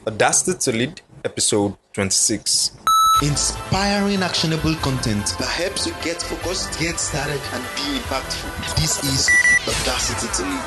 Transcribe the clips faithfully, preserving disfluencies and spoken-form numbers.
Audacity to Lead, episode twenty-six. Inspiring actionable content that helps you get focused, get started, and be impactful. This is Audacity to Lead.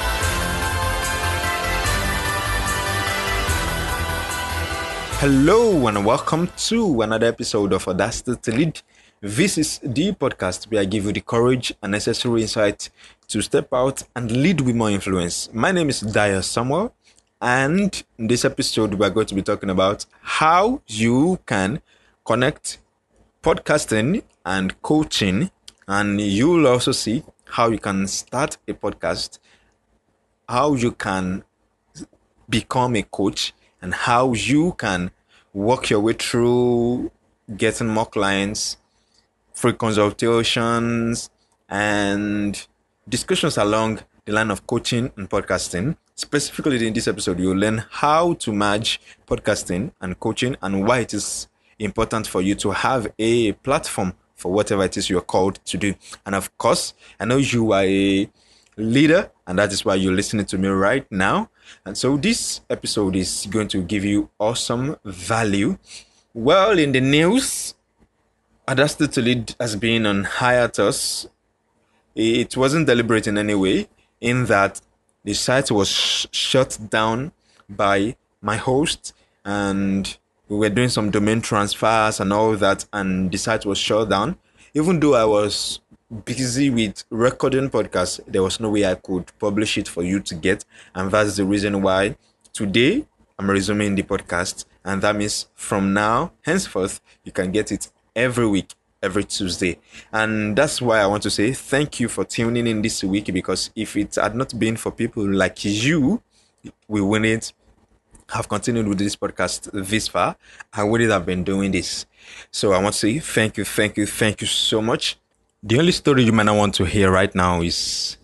Hello and welcome to another episode of Audacity to Lead. This is the podcast where I give you the courage and necessary insight to step out and lead with more influence. My name is Daya Samuel, and in this episode we are going to be talking about how you can connect podcasting and coaching, and you'll also see how you can start a podcast, how you can become a coach, and how you can work your way through getting more clients, free consultations, and discussions along the line of coaching and podcasting. Specifically in this episode, you'll learn how to merge podcasting and coaching and why it is important for you to have a platform for whatever it is you're called to do. And of course, I know you are a leader, and that is why you're listening to me right now. And so this episode is going to give you awesome value. Well, in the news, Audacity to Lead has been on hiatus. It wasn't deliberate in any way, in that the site was sh- shut down by my host, and we were doing some domain transfers and all that, and the site was shut down. Even though I was busy with recording podcasts, there was no way I could publish it for you to get, and that's the reason why today I'm resuming the podcast, and that means from now henceforth you can get it every week, every Tuesday. And that's why I want to say thank you for tuning in this week, because if it had not been for people like you, we wouldn't have continued with this podcast this far. I wouldn't have been doing this. So I want to say thank you, thank you, thank you so much. The only story you might not want to hear right now is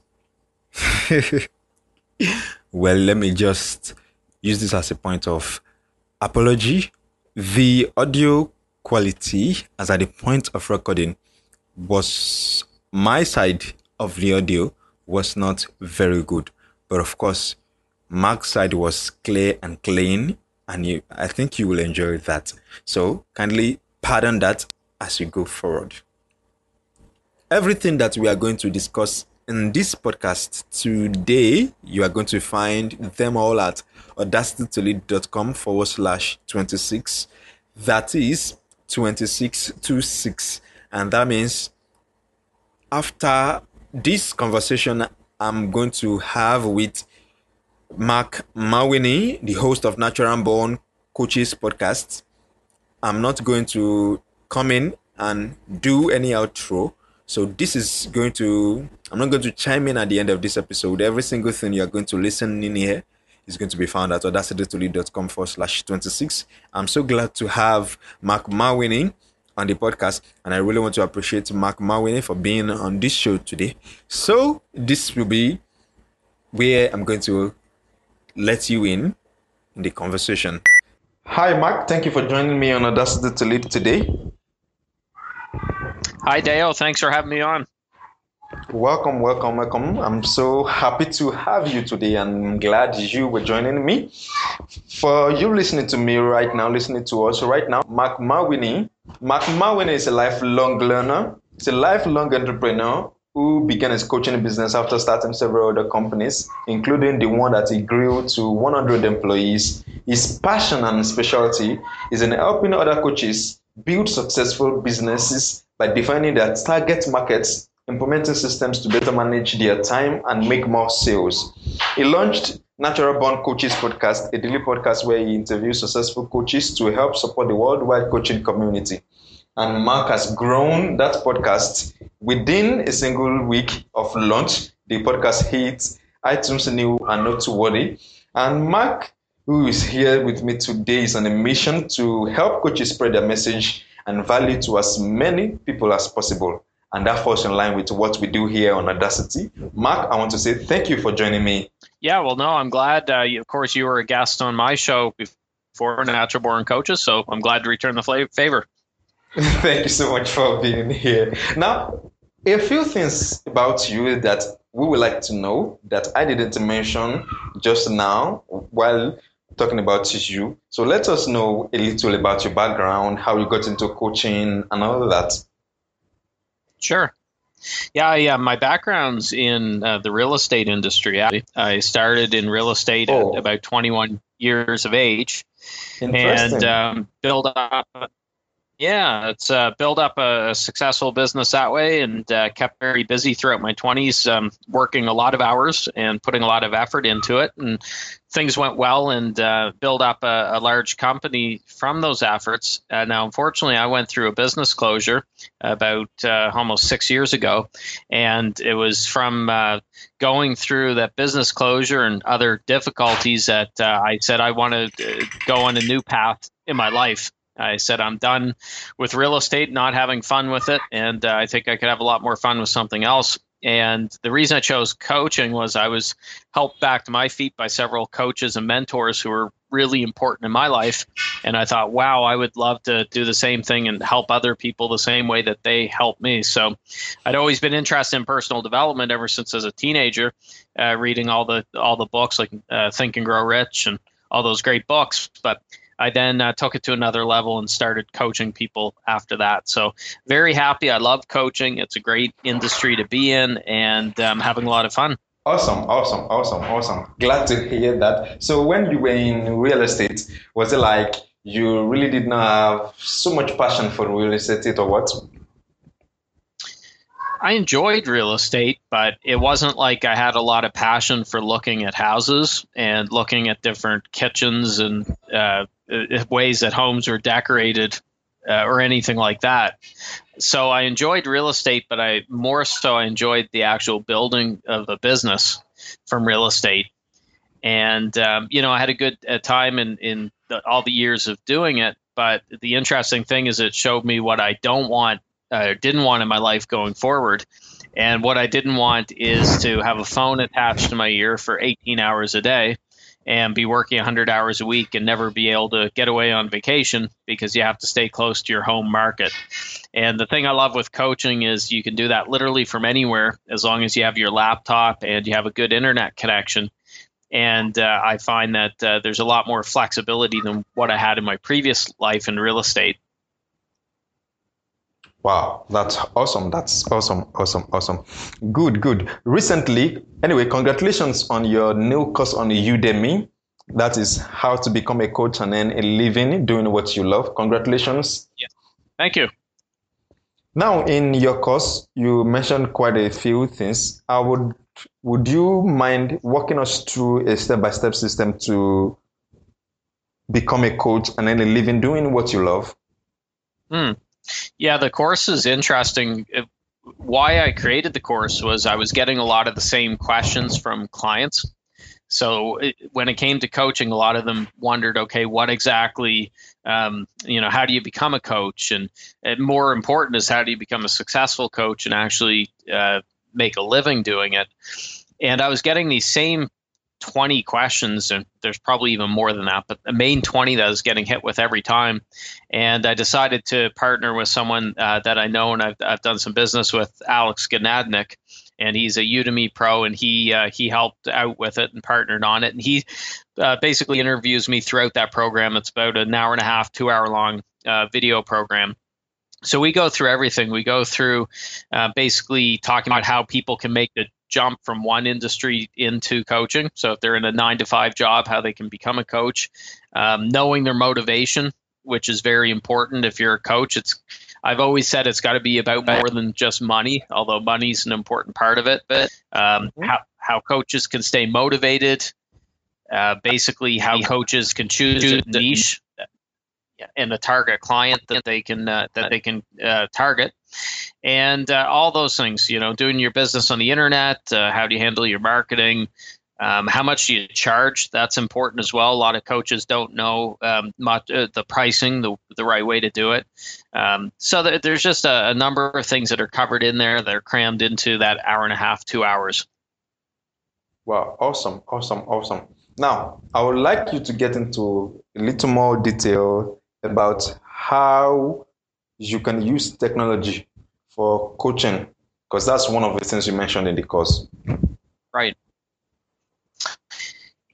well, let me just use this as a point of apology. The audio quality as at the point of recording was, my side of the audio was not very good, but of course Mark's side was clear and clean, and you, I think you will enjoy that. So kindly pardon that as you go forward. Everything that we are going to discuss in this podcast today, you are going to find them all at audacitytolead.com forward slash 26. That is twenty-six twenty-six. And that means after this conversation I'm going to have with Mark Mawini, the host of Natural Born Coaches podcast, I'm not going to come in and do any outro. So this is going to, I'm not going to chime in at the end of this episode. Every single thing you're going to listen in here is going to be found at audacitytolead.com forward slash 26. I'm so glad to have Mark Mawini on the podcast, and I really want to appreciate Mark Mawini for being on this show today. So this will be where I'm going to let you in in the conversation. Hi, Mark. Thank you for joining me on Audacity to Lead today. Hi, Dale. Thanks for having me on. Welcome, welcome, welcome. I'm so happy to have you today, and I'm glad you were joining me. For you listening to me right now, listening to us right now, Mark Mawini. Mark Mawini is a lifelong learner. He's a lifelong entrepreneur who began his coaching business after starting several other companies, including the one that he grew to one hundred employees. His passion and specialty is in helping other coaches build successful businesses by defining their target markets, implementing systems to better manage their time and make more sales. He launched Natural Born Coaches podcast, a daily podcast where he interviews successful coaches to help support the worldwide coaching community. And Mark has grown that podcast. Within a single week of launch, the podcast hit iTunes New and Noteworthy. And Mark, who is here with me today, is on a mission to help coaches spread their message and value to as many people as possible. And that falls in line with what we do here on Audacity. Mark, I want to say thank you for joining me. Yeah, well, no, I'm glad. Uh, you, of course, you were a guest on my show before, Natural Born Coaches, so I'm glad to return the fla- favor. Thank you so much for being here. Now, a few things about you that we would like to know that I didn't mention just now while talking about you. So let us know a little about your background, how you got into coaching, and all of that. Sure. Yeah, yeah. My background's in uh, the real estate industry. I, I started in real estate Oh. at about twenty-one years of age, Interesting. and um, build up. Yeah, it's uh, built up a successful business that way, and uh, kept very busy throughout my twenties, um, working a lot of hours and putting a lot of effort into it. And things went well, and uh, built up a, a large company from those efforts. Uh, now, unfortunately, I went through a business closure about uh, almost six years ago, and it was from uh, going through that business closure and other difficulties that uh, I said I want to go on a new path in my life. I said, I'm done with real estate, not having fun with it. And uh, I think I could have a lot more fun with something else. And the reason I chose coaching was I was helped back to my feet by several coaches and mentors who were really important in my life. And I thought, wow, I would love to do the same thing and help other people the same way that they helped me. So I'd always been interested in personal development ever since as a teenager, uh, reading all the all the books like uh, Think and Grow Rich and all those great books. But I then uh, took it to another level and started coaching people after that. So very happy. I love coaching. It's a great industry to be in, and I'm um, having a lot of fun. Awesome, awesome, awesome, awesome. Glad to hear that. So when you were in real estate, was it like you really did not have so much passion for real estate or what? I enjoyed real estate, but it wasn't like I had a lot of passion for looking at houses and looking at different kitchens and uh, ways that homes were decorated uh, or anything like that. So I enjoyed real estate, but I more so I enjoyed the actual building of a business from real estate. And, um, you know, I had a good uh, time in, in the, all the years of doing it. But the interesting thing is it showed me what I don't want Uh, didn't want in my life going forward. And what I didn't want is to have a phone attached to my ear for eighteen hours a day and be working one hundred hours a week and never be able to get away on vacation because you have to stay close to your home market. And the thing I love with coaching is you can do that literally from anywhere as long as you have your laptop and you have a good internet connection. And uh, I find that uh, there's a lot more flexibility than what I had in my previous life in real estate. Wow, that's awesome. That's awesome, awesome, awesome. Good, good. Recently, anyway, congratulations on your new course on Udemy. That is how to become a coach and earn a living doing what you love. Congratulations. Yeah. Thank you. Now, in your course, you mentioned quite a few things. I would, would you mind walking us through a step-by-step system to become a coach and earn a living doing what you love? Hmm. Yeah, the course is interesting. Why I created the course was I was getting a lot of the same questions from clients. So it, when it came to coaching, a lot of them wondered, okay, what exactly, um, you know, how do you become a coach? And, and more important is how do you become a successful coach and actually uh, make a living doing it? And I was getting these same twenty questions, and there's probably even more than that, but the main twenty that I was getting hit with every time. And I decided to partner with someone uh, that I know and I've, I've done some business with, Alex Ganadnik, and he's a Udemy pro, and he uh, he helped out with it and partnered on it. And he uh, basically interviews me throughout that program. It's about an hour and a half, two hour long uh, video program. So we go through everything. We go through uh, basically talking about how people can make the jump from one industry into coaching. So if they're in a nine to five job, how they can become a coach, um, knowing their motivation, which is very important. If you're a coach, it's, I've always said it's got to be about more than just money, although money's an important part of it. But um, how, how coaches can stay motivated, uh, basically how coaches can choose a niche and a target client that they can uh, that they can uh, target, and uh, all those things. You know, doing your business on the internet. Uh, how do you handle your marketing? Um, how much do you charge? That's important as well. A lot of coaches don't know um, much, uh, the pricing, the the right way to do it. Um, so th- there's just a, a number of things that are covered in there that are crammed into that hour and a half, two hours. Wow! Awesome! Awesome! Awesome! Now, I would like you to get into a little more detail about how you can use technology for coaching, because that's one of the things you mentioned in the course. Right.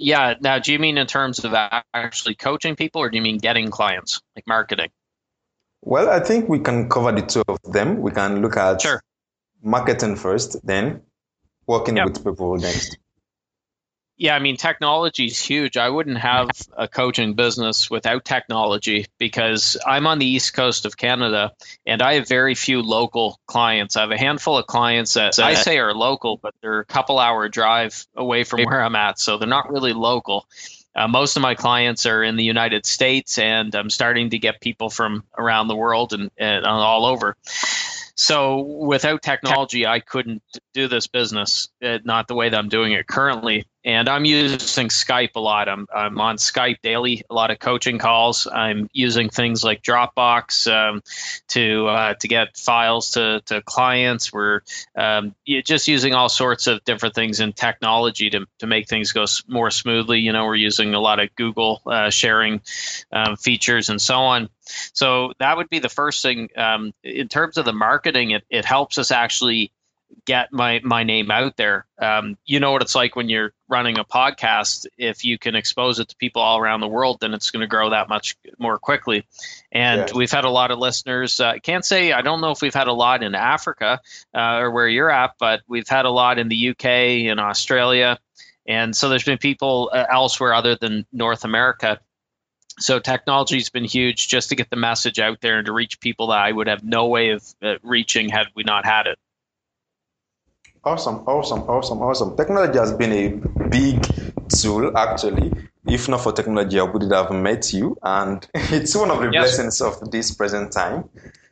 Yeah. Now, do you mean in terms of actually coaching people, or do you mean getting clients, like marketing? Well, I think we can cover the two of them. We can look at Sure. marketing first, then working Yep. with people next. Yeah, I mean, technology is huge. I wouldn't have a coaching business without technology, because I'm on the East Coast of Canada and I have very few local clients. I have a handful of clients that I say are local, but they're a couple hour drive away from where I'm at. So they're not really local. Uh, most of my clients are in the United States, and I'm starting to get people from around the world and, and all over. So without technology, I couldn't do this business, uh, not the way that I'm doing it currently. And I'm using Skype a lot. I'm, I'm on Skype daily, a lot of coaching calls. I'm using things like Dropbox um, to uh, to get files to, to clients. We're um, just using all sorts of different things in technology to, to make things go more smoothly. You know, we're using a lot of Google uh, sharing um, features and so on. So that would be the first thing. Um, in terms of the marketing, it, it helps us actually get my, my name out there. Um, you know what it's like when you're running a podcast. If you can expose it to people all around the world, then it's going to grow that much more quickly. And Yes. we've had a lot of listeners. I uh, can't say, I don't know if we've had a lot in Africa uh, or where you're at, but we've had a lot in the U K and Australia. And so there's been people uh, elsewhere other than North America. So technology has been huge just to get the message out there and to reach people that I would have no way of uh, reaching had we not had it. Awesome, awesome, awesome, awesome. Technology has been a big tool, actually. If not for technology, I wouldn't have met you. And it's one of the Yes. blessings of this present time.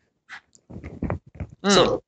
Mm. So,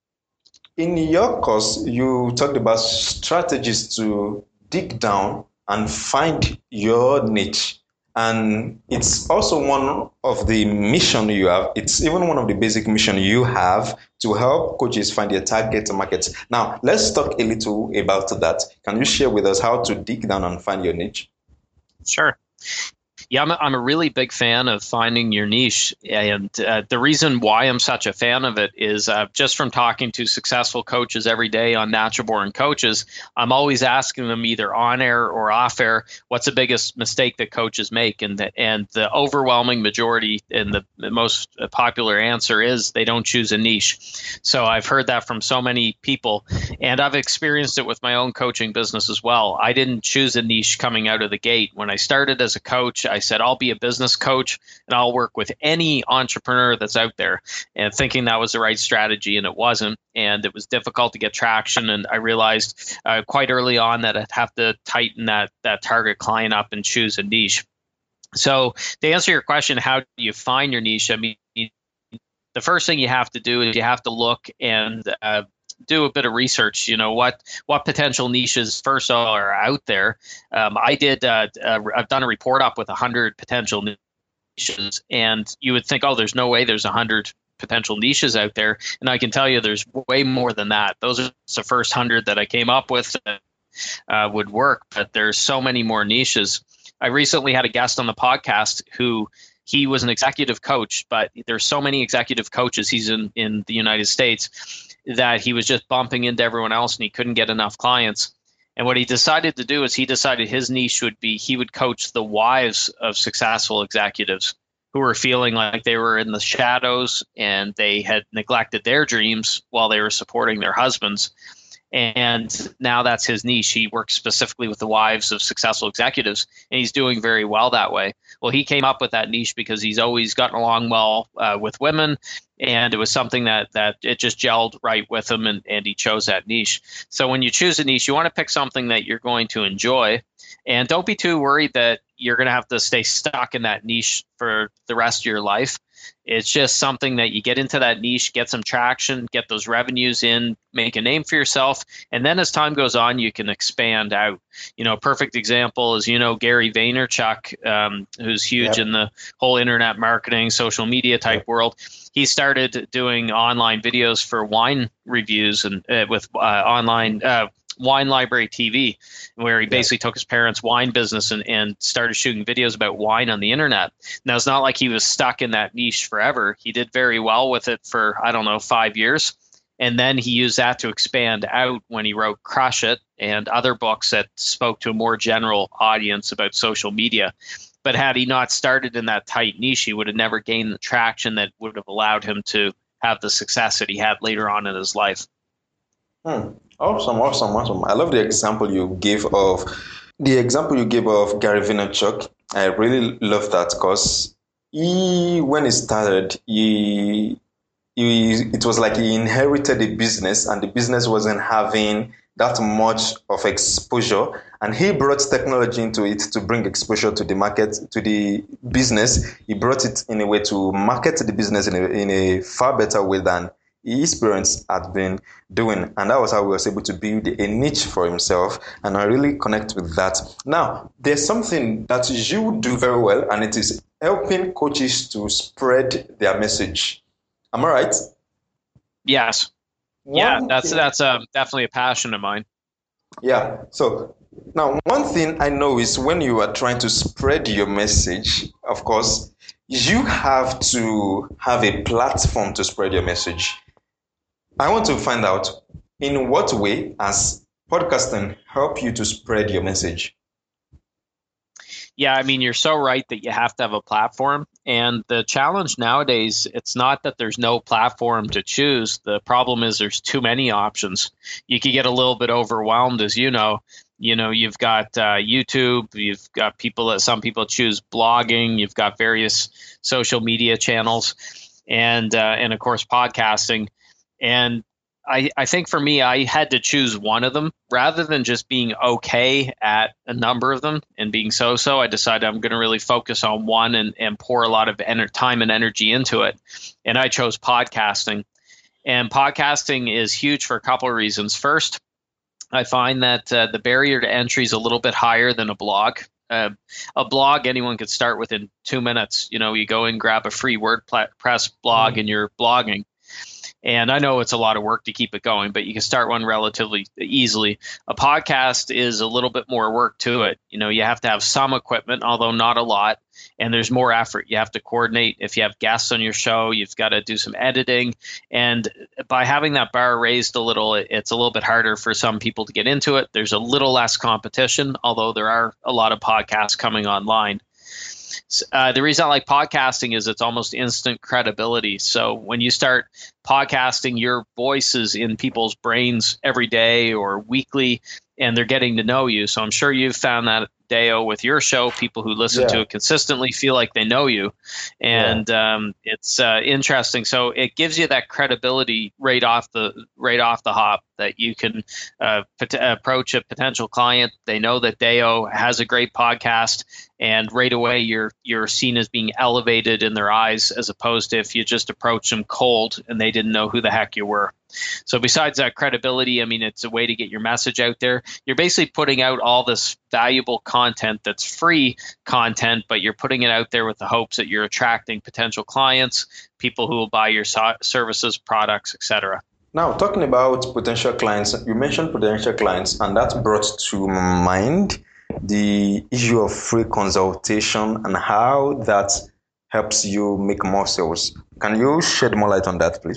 in your course, you talked about strategies to dig down and find your niche. And it's also one of the mission you have. It's even one of the basic mission you have to help coaches find their target markets. Now, let's talk a little about that. Can you share with us how to dig down and find your niche? Sure. Yeah, I'm a, I'm a really big fan of finding your niche. And uh, the reason why I'm such a fan of it is uh, just from talking to successful coaches every day on Natural Born Coaches, I'm always asking them either on air or off air, what's the biggest mistake that coaches make? And the, and the overwhelming majority and the, the most popular answer is they don't choose a niche. So I've heard that from so many people, and I've experienced it with my own coaching business as well. I didn't choose a niche coming out of the gate. When I started as a coach, I said, I'll be a business coach and I'll work with any entrepreneur that's out there, and thinking that was the right strategy, and it wasn't. And it was difficult to get traction. And I realized uh, quite early on that I'd have to tighten that, that target client up and choose a niche. So to answer your question, how do you find your niche? I mean, the first thing you have to do is you have to look and uh, do a bit of research. You know, what what potential niches first of all are out there. Um, I did. Uh, uh, I've done a report up with a hundred potential niches, and you would think, oh, there's no way there's a hundred potential niches out there, and I can tell you there's way more than that. Those are the first hundred that I came up with that uh, would work, but there's so many more niches. I recently had a guest on the podcast who. He was an executive coach, but there's so many executive coaches. He's in, in the United States that he was just bumping into everyone else and he couldn't get enough clients. And what he decided to do is he decided his niche would be he would coach the wives of successful executives who were feeling like they were in the shadows and they had neglected their dreams while they were supporting their husbands. And now that's his niche. He works specifically with the wives of successful executives, and he's doing very well that way. Well, he came up with that niche because he's always gotten along well uh, with women, and it was something that that it just gelled right with him, and, and he chose that niche. So when you choose a niche, you want to pick something that you're going to enjoy, and don't be too worried that you're going to have to stay stuck in that niche for the rest of your life. It's just something that you get into that niche, get some traction, get those revenues in, make a name for yourself. And then as time goes on, you can expand out. You know, a perfect example is, you know, Gary Vaynerchuk, um, who's huge Yep. in the whole internet marketing, social media type Yep. world. He started doing online videos for wine reviews and uh, with uh, online uh, Wine Library T V, where he basically took his parents' wine business and, and started shooting videos about wine on the internet. Now, it's not like he was stuck in that niche forever. He did very well with it for, I don't know, five years. And then he used that to expand out when he wrote Crush It and other books that spoke to a more general audience about social media. But had he not started in that tight niche, he would have never gained the traction that would have allowed him to have the success that he had later on in his life. Hmm. Awesome, awesome, awesome. I love the example you gave of the example you gave of Gary Vaynerchuk. I really love that because he, when he started, he, he, it was like he inherited a business, and the business wasn't having that much of exposure, and he brought technology into it to bring exposure to the market, to the business. He brought it in a way to market the business in a, in a far better way than his parents had been doing, and that was how he was able to build a niche for himself. And I really connect with that. Now, there's something that you do very well, and it is helping coaches to spread their message. Am I right? Yes. One yeah, that's thing, that's uh, definitely a passion of mine. Yeah. So now, one thing I know is when you are trying to spread your message, of course, you have to have a platform to spread your message. I want to find out, in what way has podcasting help you to spread your message? Yeah, I mean, you're so right that you have to have a platform. And the challenge nowadays, it's not that there's no platform to choose. The problem is there's too many options. You could get a little bit overwhelmed, as you know. You know, you've got uh, YouTube, you've got people that some people choose blogging, you've got various social media channels, and uh, and of course podcasting. And I, I think for me, I had to choose one of them rather than just being okay at a number of them and being so-so. I decided I'm going to really focus on one and, and pour a lot of ener- time and energy into it. And I chose podcasting. And podcasting is huge for a couple of reasons. First, I find that uh, the barrier to entry is a little bit higher than a blog. Uh, a blog, anyone could start within two minutes. You know, you go and grab a free WordPress blog mm-hmm. and you're blogging. And I know it's a lot of work to keep it going, but you can start one relatively easily. A podcast is a little bit more work to it. You know, you have to have some equipment, although not a lot, and there's more effort. You have to coordinate. If you have guests on your show, you've got to do some editing. And by having that bar raised a little, it's a little bit harder for some people to get into it. There's a little less competition, although there are a lot of podcasts coming online. Uh, the reason I like podcasting is it's almost instant credibility. So when you start podcasting, your voice is in people's brains every day or weekly, and they're getting to know you. So I'm sure you've found that, Deo, with your show. People who listen yeah. to it consistently feel like they know you, and yeah. um, it's uh, interesting. So it gives you that credibility right off the right off the hop that you can uh, pot- approach a potential client. They know that Deo has a great podcast, and right away you're you're seen as being elevated in their eyes, as opposed to if you just approach them cold and they didn't know who the heck you were. So besides that credibility, I mean, it's a way to get your message out there. You're basically putting out all this valuable content that's free content, but you're putting it out there with the hopes that you're attracting potential clients, people who will buy your so- services, products, et cetera. Now, talking about potential clients, you mentioned potential clients, and that brought to mind the issue of free consultation and how that helps you make more sales. Can you shed more light on that, please?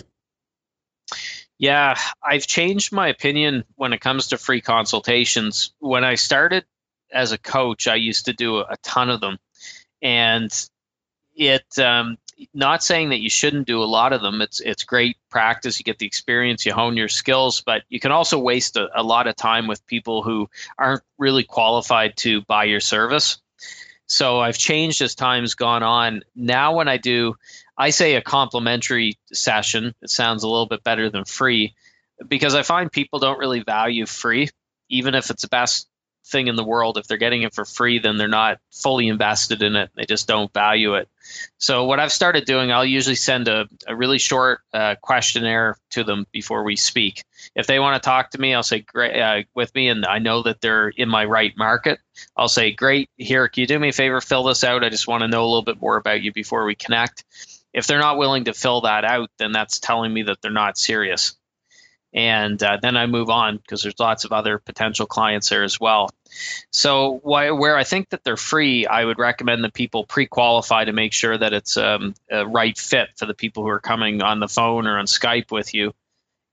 Yeah, I've changed my opinion when it comes to free consultations. When I started as a coach, I used to do a ton of them. And it, um, not saying that you shouldn't do a lot of them. It's it's great practice. You get the experience, you hone your skills, but you can also waste a, a lot of time with people who aren't really qualified to buy your service. So I've changed as time's gone on. Now when I do, I say a complimentary session. It sounds a little bit better than free, because I find people don't really value free, even if it's the best thing in the world. If they're getting it for free, then they're not fully invested in it. They just don't value it. So what I've started doing, I'll usually send a, a really short uh, questionnaire to them before we speak. If they want to talk to me, I'll say, great, uh, with me, and I know that they're in my right market. I'll say, great, here, can you do me a favor, fill this out? I just want to know a little bit more about you before we connect. If they're not willing to fill that out, then that's telling me that they're not serious. And uh, then I move on, because there's lots of other potential clients there as well. So why, where I think that they're free, I would recommend that people pre-qualify to make sure that it's um, a right fit for the people who are coming on the phone or on Skype with you.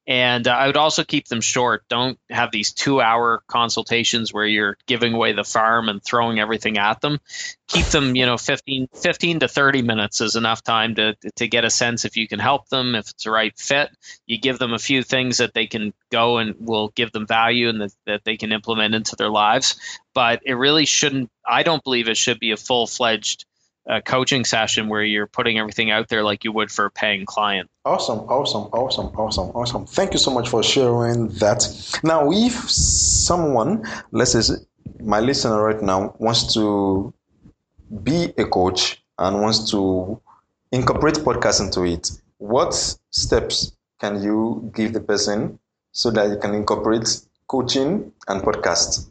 And uh, I would also keep them short. Don't have these two-hour consultations where you're giving away the farm and throwing everything at them. Keep them, you know, fifteen, fifteen to thirty minutes is enough time to to get a sense if you can help them, if it's the right fit. You give them a few things that they can go and will give them value and that, that they can implement into their lives. But it really shouldn't, I don't believe it should be a full-fledged uh, coaching session where you're putting everything out there like you would for a paying client. Awesome, awesome, awesome, awesome, awesome. Thank you so much for sharing that. Now, if someone, let's say my listener right now, wants to be a coach and wants to incorporate podcast into it, what steps can you give the person so that you can incorporate coaching and podcast?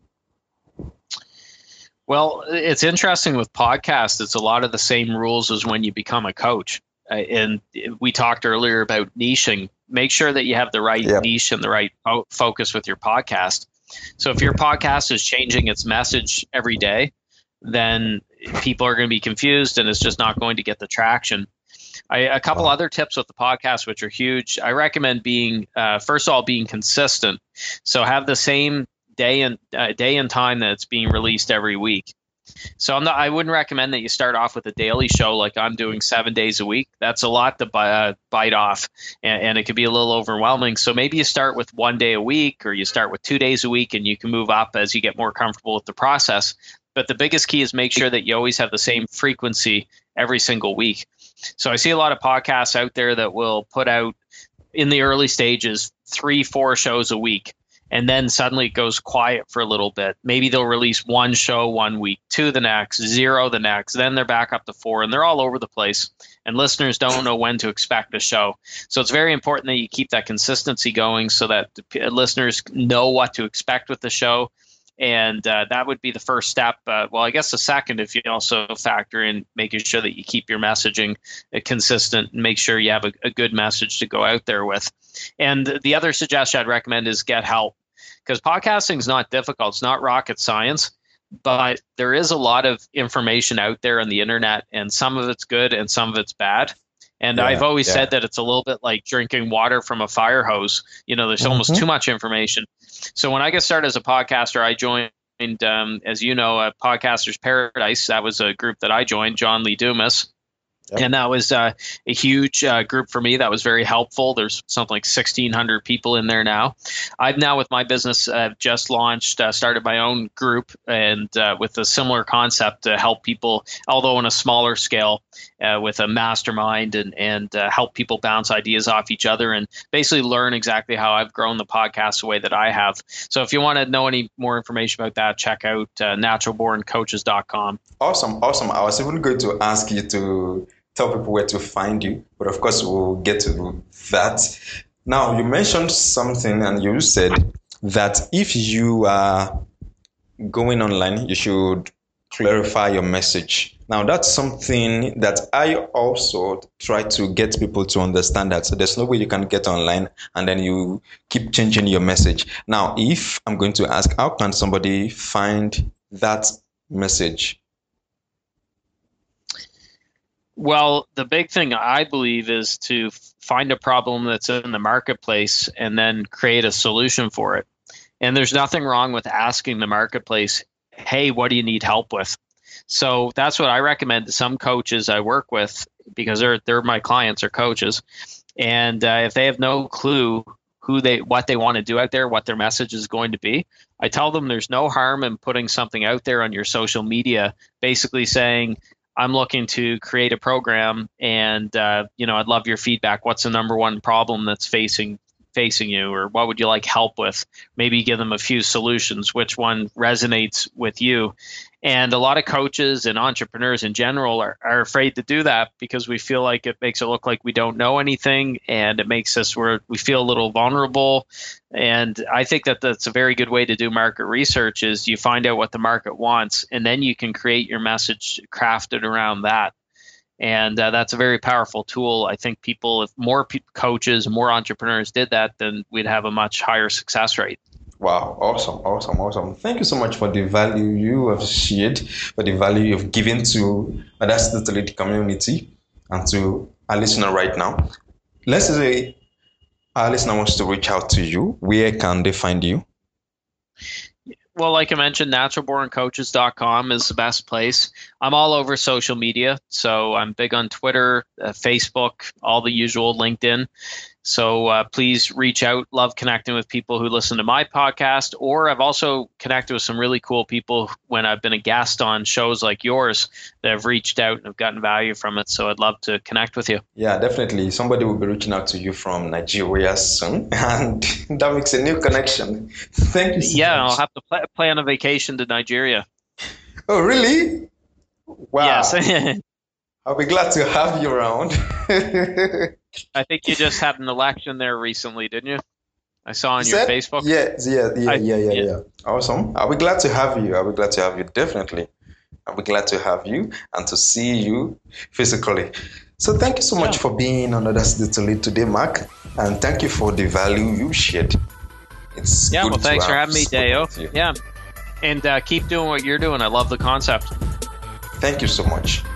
Well, it's interesting with podcasts. It's a lot of the same rules as when you become a coach. Uh, and we talked earlier about niching. Make sure that you have the right yep. niche and the right fo- focus with your podcast. So if your podcast is changing its message every day, then people are going to be confused and it's just not going to get the traction. I, a couple other tips with the podcast, which are huge. I recommend being, uh, first of all, being consistent. So have the same day and uh, day and time that it's being released every week. So I'm not, I wouldn't recommend that you start off with a daily show like I'm doing seven days a week. That's a lot to uh, bite off, and, and it can be a little overwhelming. So maybe you start with one day a week, or you start with two days a week, and you can move up as you get more comfortable with the process. But the biggest key is make sure that you always have the same frequency every single week. So I see a lot of podcasts out there that will put out in the early stages three, four shows a week. And then suddenly it goes quiet for a little bit. Maybe they'll release one show one week, two the next, zero the next. Then they're back up to four, and they're all over the place. And listeners don't know when to expect a show. So it's very important that you keep that consistency going so that the listeners know what to expect with the show. And uh, that would be the first step. Uh, well, I guess the second, if you also factor in making sure that you keep your messaging uh, consistent and make sure you have a, a good message to go out there with. And the other suggestion I'd recommend is get help, because podcasting is not difficult. It's not rocket science, but there is a lot of information out there on the internet, and some of it's good and some of it's bad. And yeah, I've always yeah. said that it's a little bit like drinking water from a fire hose. You know, there's mm-hmm. almost too much information. So when I got started as a podcaster, I joined, um, as you know, uh, Podcasters Paradise. That was a group that I joined, John Lee Dumas. Yep. And that was uh, a huge uh, group for me. That was very helpful. There's something like sixteen hundred people in there now. I've now, with my business, uh, just launched, uh, started my own group, and uh, with a similar concept to help people, although on a smaller scale, uh, with a mastermind and, and uh, help people bounce ideas off each other and basically learn exactly how I've grown the podcast the way that I have. So if you want to know any more information about that, check out uh, natural born coaches dot com. Awesome. Awesome. I was even going to ask you to tell people where to find you, but of course we'll get to that. Now, you mentioned something, and you said that if you are going online, you should clarify your message. Now, that's something that I also try to get people to understand, that so there's no way you can get online and then you keep changing your message. Now, if I'm going to ask, how can somebody find that message? Well, the big thing I believe is to find a problem that's in the marketplace and then create a solution for it. And there's nothing wrong with asking the marketplace, hey, what do you need help with? So that's what I recommend to some coaches I work with, because they're they're my clients or coaches. And uh, if they have no clue who they what they want to do out there, what their message is going to be, I tell them there's no harm in putting something out there on your social media, basically saying, I'm looking to create a program, and uh, you know, I'd love your feedback. What's the number one problem that's facing facing you, or what would you like help with? Maybe give them a few solutions. Which one resonates with you? And a lot of coaches and entrepreneurs in general are, are afraid to do that because we feel like it makes it look like we don't know anything, and it makes us where we feel a little vulnerable. And I think that that's a very good way to do market research, is you find out what the market wants, and then you can create your message crafted around that. And uh, that's a very powerful tool. I think people, if more pe- coaches, more entrepreneurs did that, then we'd have a much higher success rate. Wow, awesome, awesome, awesome. Thank you so much for the value you have shared, for the value you've given to Audacity to Lead community and to our listener right now. Let's say our listener wants to reach out to you, where can they find you? Well, like I mentioned, natural born coaches dot com is the best place. I'm all over social media, so I'm big on Twitter, uh, Facebook, all the usual, LinkedIn. So uh, please reach out. Love connecting with people who listen to my podcast, or I've also connected with some really cool people when I've been a guest on shows like yours that have reached out and have gotten value from it. So I'd love to connect with you. Yeah, definitely. Somebody will be reaching out to you from Nigeria soon, and that makes a new connection. Thank you so yeah, much. I'll have to play, plan a vacation to Nigeria. Oh, really? Wow. Yes. I'll be glad to have you around. I think you just had an election there recently, didn't you? I saw on You your said? Facebook. Yeah, yeah, yeah, I- yeah, yeah, yeah. yeah. Awesome. I'll be glad to have you. I'll be glad to have you, definitely. I'll be glad to have you and to see you physically. So thank you so much Yeah. for being on Audacity to Lead today, Mark. And thank you for the value you shared. It's Yeah, good well, to thanks for have having me, spoken Deo. with you. Yeah. And uh, keep doing what you're doing. I love the concept. Thank you so much.